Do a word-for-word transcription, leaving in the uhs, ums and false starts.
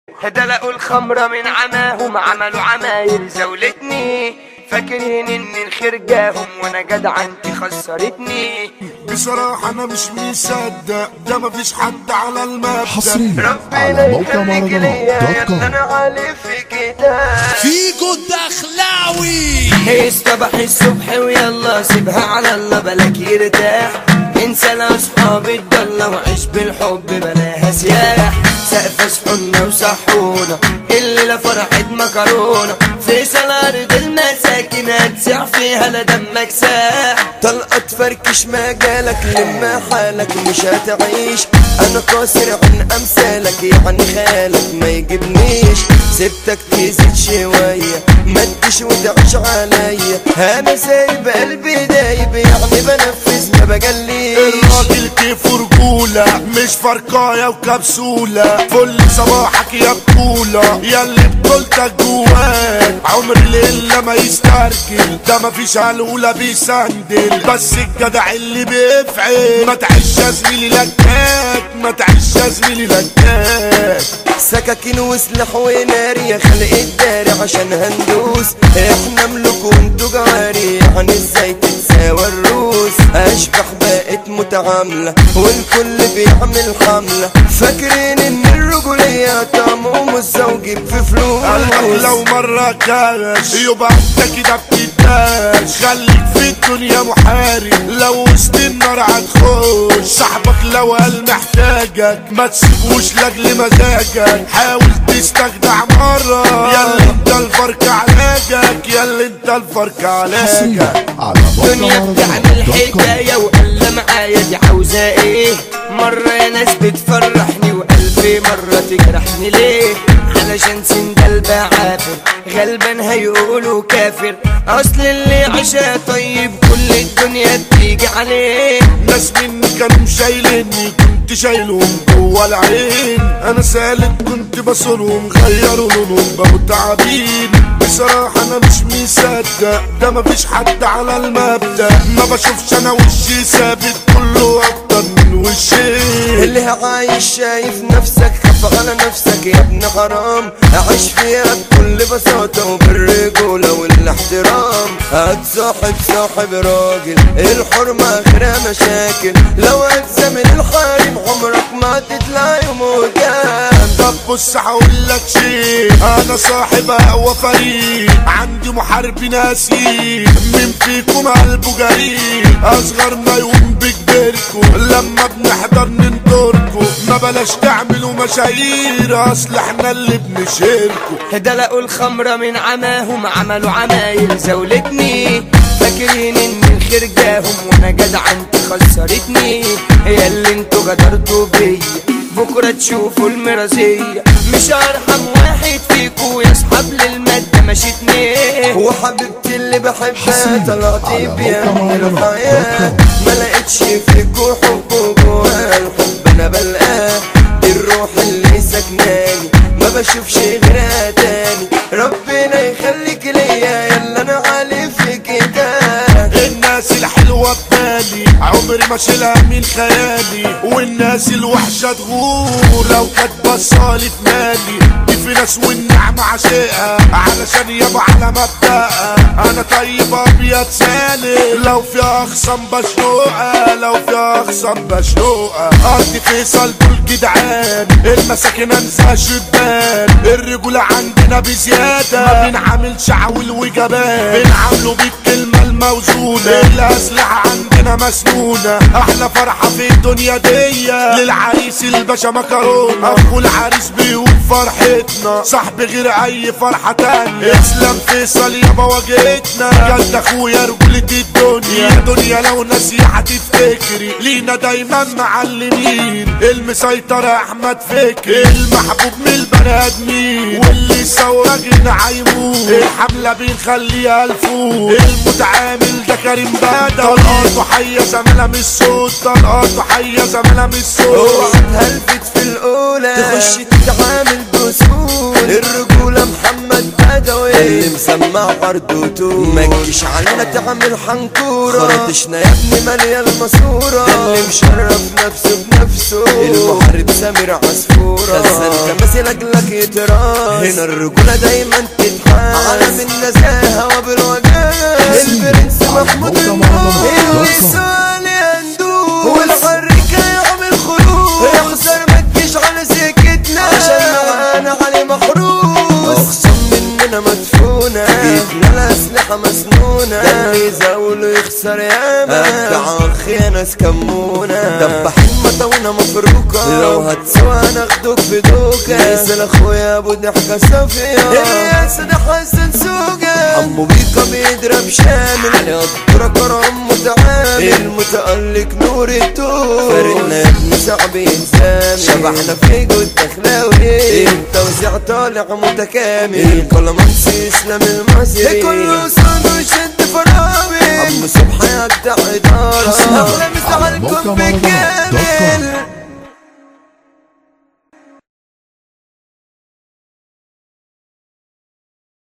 دلقوا الخمرة من عماهم، عملوا عمايل زولتني، فاكرين ان الخير جاهم وانا جدع انت خسرتني. بصراحة انا مش مصدق ده مفيش حد على المبدأ. حصريا على موقع مهرجانات دوت كوم. انا عالي في كده فيجو الدخلاوي اصطبح الصبح ويلا سيبها على الله بلاك يرتاح، انسى لاصحاب الضلة وعيش بالحب بلاها سياح. سقف صحونا وصحونا الليلة فرحة مكرونة، فيصل ارض المساكن هتسع فيها لا دمك ساح. طلقة فركش مجالك لما حالك مش هتعيش، انا قاصر عن امثالك يعني خالك ما يجيبنيش. سبتك تزيد شوية ما تجيش وتعيش عليا، انا سايب قلبي دايب يعني بنفذ ما بجليش. الراجل كيف رجولة مش فرقاية وكبسولة، فل صباحك يا بطولة ياللي بطولتك جواك. عمر الليلة ما يسترجل ده مفيش هلولة بيسندل، بس الجدع اللي بيفعل. ما تعيش يا زميلي لكاك، ما تعيش يا زميلي لكاك. سكاكين وسلاح ونار يا خلق الداري عشان هندوس، احنا ملوك وانتو جواري يعني ازاي تتساوى الروس. اشبح بقت متعاملة والكل بيعمل حملة، فاكرين ان الرجولية طعمهم الزوجي في فلوس. قلبك لو مرة كاش يبقى انت كده بتداش، خليك في الدنيا محارب لو وسط النار هتخش. صاحبك لو قال محتاجك ما تسيبوش لاجل مزاجك، حاول تستجدع مرة ياللي انت الفرق علاجك، ياللي انت الفرق علاجك. الدنيا بتعمل حكاية وقال معايا دي عاوزة ايه، مرة يا ناس بتفرحني وقلبي مرة تجرحني ليه. علشان سندال بعافر غلبان هيقولوا كافر، اصل اللي عشا طيب كل الدنيا بتيجي عليه. ناس مني كانوا شايليني كنت شايلهم جوا العين، انا سالك كنت بصرهم غيروا لونهم بقوا تعابين. بصراحة انا مش مصدق ده مفيش حد على المبدأ، ما بشوفش انا وشي ثابت كله اكتر من وشي. اللي عايش شايف نفسك خاف على نفسك يا ابن حرام، عيش فيها بكل بساطة وبالرجولة والاحترام. هتصاحب صاحب راجل الحرمة اخرها مشاكل، لو هتزامن الحريم عمرك ما تطلع يوم قدام. طب بص هقولك شيء، انا صاحب اقوى فريق، عندي محارب ناسي من فيكم قلبه جريء. اصغر ما يقوم بكبركم لما بنحضر ننطركم، ما بلاش تعملوا مشاهير اصل احنا اللي بنشيركم. دلقوا الخمرة من عماهم، عملوا عمايل زولتني، فاكرين ان الخير جاهم وانا جدع انت خسرتني. هي اللي انتوا غدرتوا بيا بكرة تشوفوا المرازية، مش ارحم واحد فيكوا يصحب للمادة مشيتني. وحبيبتي اللي بحبها طلعتي بيها من الحياة، ما لقيتش فيكوا حب جوا الحب انا بلقاه. دي الروح اللي سكناني ما بشوفش غيرها تاني، ربنا يخليك ليا يلا انا عالي في كده. الناس الحلوة ببالي عمري ما شيلها من خيالي، والناس الوحشة تغور لو كانت بصالي في مالي. دي في ناس والنعمة عشقها علشان يابا على مبدأها، انا طيب ابيض سالم لو في اخصم بشنوقها، لو في اخصم بشنوقها. ارض فيصل دول جدعان المساكن انسى شبان، الرجولة عندنا بزيادة ما بنعملش عول وجبان، بنعامله بالكلمة الموزونة. الاسلحة عندنا مسنونة، احلى فرحة في الدنيا دي للعريس الباشا مكرونة. اخو العريس بيقول فرحتنا صاحب غير اي فرحة تانية، اسلام فيصل يابا واجهتنا جد اخويا رجولة الدنيا. دنيا لو ناسي هتفتكري لينا دايما معلمين، المسيطر احمد فكري المحبوب من البني ادمين، واللي سوا جينا هيموت الحملة بنخليها الفوق. المتعامل ده كريم بدوي، طلقاته حية زميلة من الصوت، طلقاته حية زميلة من الصوت. اوعى تهلفت في الاولى تخش تتعامل بسهولة، الرجولة محمد بدوي اللي مسمع عرضوته ما تجيش علينا تعمل حنكورة خرطشنا يا ابني مليان ماسورة اللي مشرف نفسه بنفسه المحارب سمير عصفورة غزال كماسي لاجلك يتراس هنا الرجولة دايما تتحاس عالم النزاهة وبالوجاز البرنس محمود النور الوصال يندوب والحركة يعمل خروج يخسر ما تجيش على سكتنا عشان معانا علي محروس اخصم مننا مدفونة جبنا الاسلحة مسنونة ده اللي يزاوله يخسر ياما ابدع اخي ناس كمونة دبحين مطونة مفروكة لو هتسوى ناخدوك في دوكة يسأل اخويا ابو ضحكة صافية يا سيدي حسن سوقة عمو بيكا بيضرب شامل علي قدرة كرم متعامل المتألق نور التوب فرقنا يا ابني صعب ينسامي شبحنا في جود اخلاوي التوزيع طالع متكامل كل منسي اسلام المصري كله صاد وشد فرامل عمو صبحي يقطع ادارة اغلى مسا عليكم بالكامل.